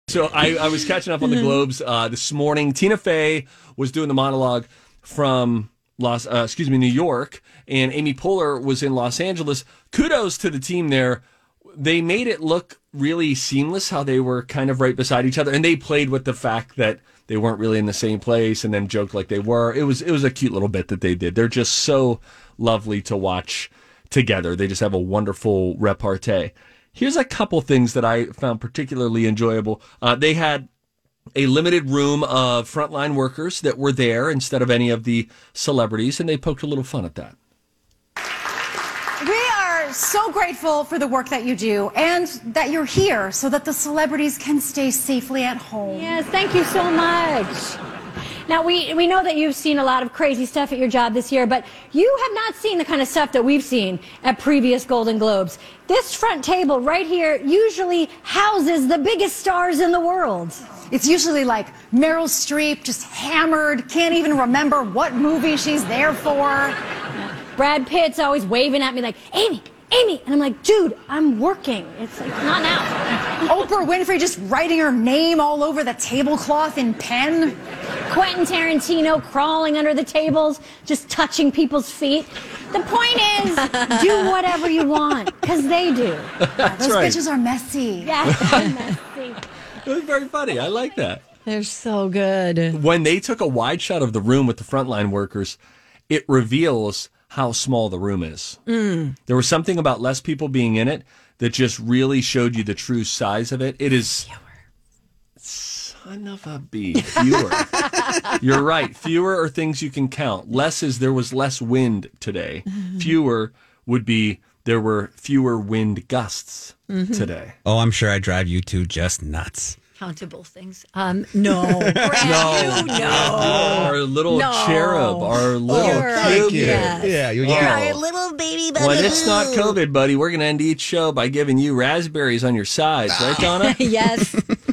So I was catching up on the Globes this morning. Tina Fey was doing the monologue from New York, and Amy Poehler was in Los Angeles. Kudos to the team there. They made it look really seamless how they were kind of right beside each other, and they played with the fact that they weren't really in the same place and then joked like they were. It was a cute little bit that they did. They're just so lovely to watch together. They just have a wonderful repartee. Here's a couple things that I found particularly enjoyable. They had a limited room of frontline workers that were there instead of any of the celebrities, and they poked a little fun at that. We are so grateful for the work that you do and that you're here so that the celebrities can stay safely at home. Yes, thank you so much. Now, we know that you've seen a lot of crazy stuff at your job this year, but you have not seen the kind of stuff that we've seen at previous Golden Globes. This front table right here usually houses the biggest stars in the world. It's usually like Meryl Streep, just hammered, can't even remember what movie she's there for. Brad Pitt's always waving at me like, Amy, and I'm like, dude, I'm working. It's like, not now. Oprah Winfrey just writing her name all over the tablecloth in pen. Quentin Tarantino crawling under the tables, just touching people's feet. The point is, do whatever you want, because they do. Those bitches are messy. Yeah, they're messy. It was very funny. I like that. They're so good. When they took a wide shot of the room with the frontline workers, it reveals how small the room is. There was something about less people being in it that just really showed you the true size of it. It is son of a bee. Fewer. You're right. Fewer are things you can count. Less is there was less wind today. Fewer would be there were fewer wind gusts today. Oh, I'm sure I drive you two just nuts. Countable things. No. Brad, no. Our little cherub, our little Thank you. Yes. Yeah, You're our little baby buddy. When it's not COVID, buddy, we're going to end each show by giving you raspberries on your sides. Right, Donna? Yes.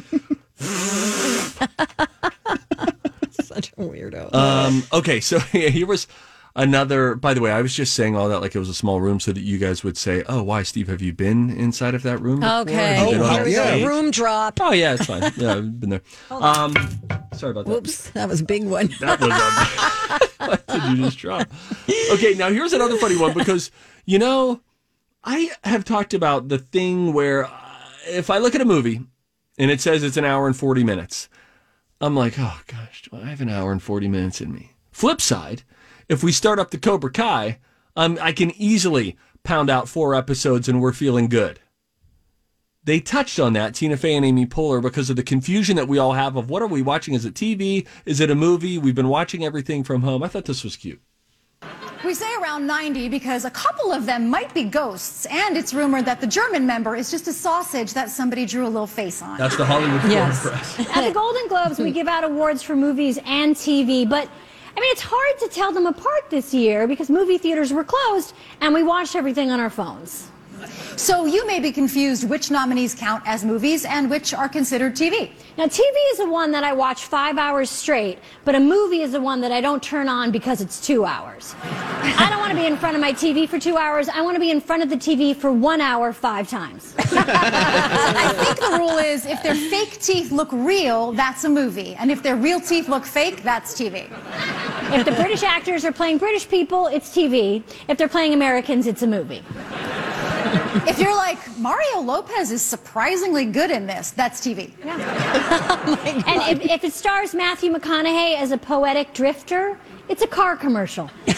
Such a weirdo. Okay, so here was another, by the way, I was just saying all that like it was a small room so that you guys would say, oh, why, Steve, have you been inside of that room before? Okay. Have you been on Here's stage? a room drop. Oh, yeah, it's fine. Yeah, I've been there. Sorry about that. Whoops, that was a big one. That was what did you just drop? Okay, now here's another funny one because, you know, I have talked about the thing where if I look at a movie and it says it's an hour and 40 minutes, I'm like, oh, gosh, do I have an hour and 40 minutes in me? Flip side, if we start up the Cobra Kai, I can easily pound out 4 episodes and we're feeling good. They touched on that, Tina Fey and Amy Poehler, because of the confusion that we all have of what are we watching? Is it TV? Is it a movie? We've been watching everything from home. I thought this was cute. We say around 90 because a couple of them might be ghosts, and it's rumored that the German member is just a sausage that somebody drew a little face on. That's the Hollywood Foreign Press. At the Golden Globes, we give out awards for movies and TV, but I mean, it's hard to tell them apart this year because movie theaters were closed and we watched everything on our phones. So you may be confused which nominees count as movies and which are considered TV. Now, TV is the one that I watch 5 hours straight, but a movie is the one that I don't turn on because it's 2 hours. I don't want to be in front of my TV for 2 hours. I want to be in front of the TV for 1 hour 5 times. I think the rule is if their fake teeth look real, that's a movie. And if their real teeth look fake, that's TV. If the British actors are playing British people, it's TV. If they're playing Americans, it's a movie. If you're like, Mario Lopez is surprisingly good in this, that's TV. Yeah. And if it stars Matthew McConaughey as a poetic drifter, it's a car commercial. We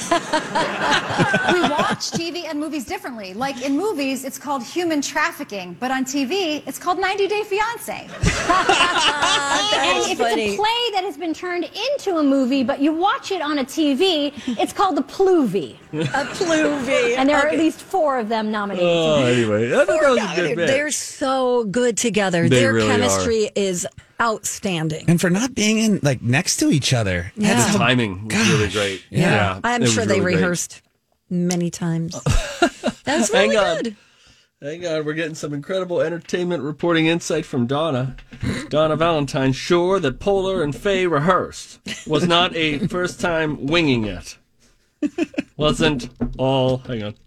watch TV and movies differently. Like in movies, it's called human trafficking, but on TV, it's called 90 Day Fiancé. And if it's a play that has been turned into a movie, but you watch it on a TV, it's called the Pluvie. A Pluvie. And there are at least 4 of them nominated. Oh, anyway, I thought that was a good bit. They're so good together. They Their really chemistry is outstanding. And for not being in like next to each other. Yeah. The timing was really great. Yeah. I'm it was sure they really great. rehearsed many times. That's really good. Hang on, we're getting some incredible entertainment reporting insight from Donna. Donna Valentine, sure that Poehler and Fey rehearsed. Was not a first time winging it. Wasn't all, hang on,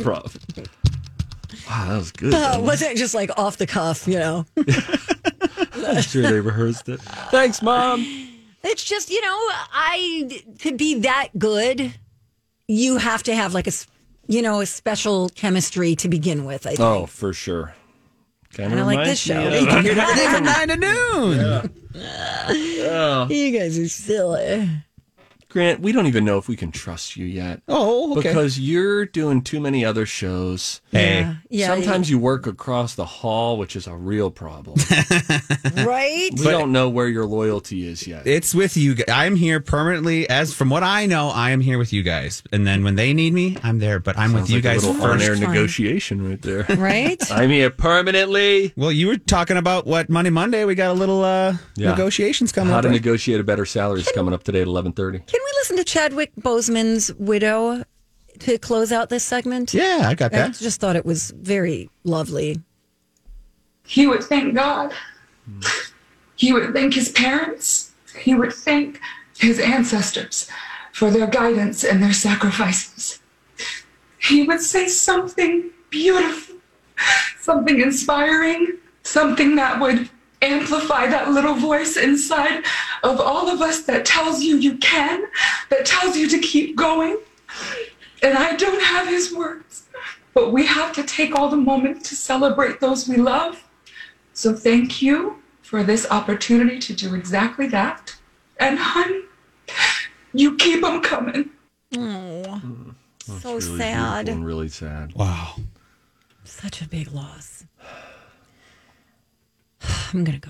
improv. Wow, that was good. Wasn't it just like off the cuff, you know? I'm sure they rehearsed it. Thanks, Mom. It's just, to be that good, you have to have like a special chemistry to begin with, I think. Oh, for sure. And I like this show. You can hear it every day from 9 to noon. You guys are silly. Grant, we don't even know if we can trust you yet. Oh, okay. Because you're doing too many other shows. Hey. Yeah. Sometimes you work across the hall, which is a real problem. Right? We don't know where your loyalty is yet. It's with you. I'm here permanently. As from what I know, I am here with you guys. And then when they need me, I'm there. But I'm with you guys a little first. on-air negotiation right there. Right? I'm here permanently. Well, you were talking about what Money Monday. We got a little negotiations coming How up. to right? negotiate a better salary is coming up today at 11:30. Can we listen to Chadwick Boseman's widow to close out this segment? Yeah, I got I that. just thought it was very lovely. He would thank God. He would thank his parents. He would thank his ancestors for their guidance and their sacrifices. He would say something beautiful, something inspiring, something that would amplify that little voice inside of all of us that tells you you can, that tells you to keep going. And I don't have his words, but we have to take all the moments to celebrate those we love. So thank you for this opportunity to do exactly that. And honey, you keep them coming. Oh, so Really sad. beautiful and really sad. Wow. Such a big loss. I'm going to go.